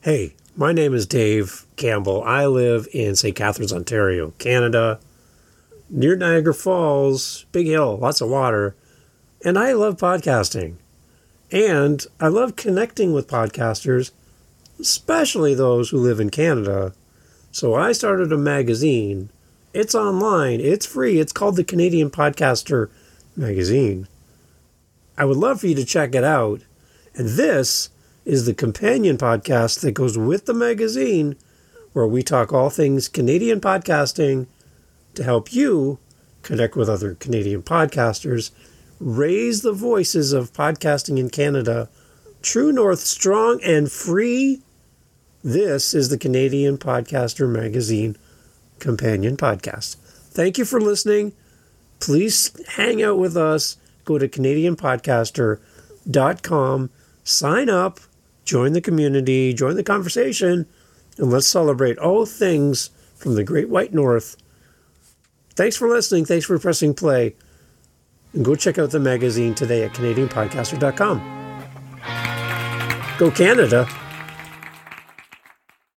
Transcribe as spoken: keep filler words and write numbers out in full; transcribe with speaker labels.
Speaker 1: Hey, my name is Dave Campbell. I live in Saint Catharines, Ontario, Canada, near Niagara Falls, big hill, lots of water, and I love podcasting. And I love connecting with podcasters, especially those who live in Canada. So I started a magazine. It's online. It's free. It's called the Canadian Podcaster Magazine. I would love for you to check it out. And this is the companion podcast that goes with the magazine, where we talk all things Canadian podcasting to help you connect with other Canadian podcasters, raise the voices of podcasting in Canada, true north, strong and free. This is the Canadian Podcaster Magazine companion podcast. Thank you for listening. Please hang out with us. Go to canadian podcaster dot com, sign up, join the community, join the conversation, and let's celebrate all things from the Great White North. Thanks for listening. Thanks for pressing play. And go check out the magazine today at canadian podcaster dot com. Go Canada!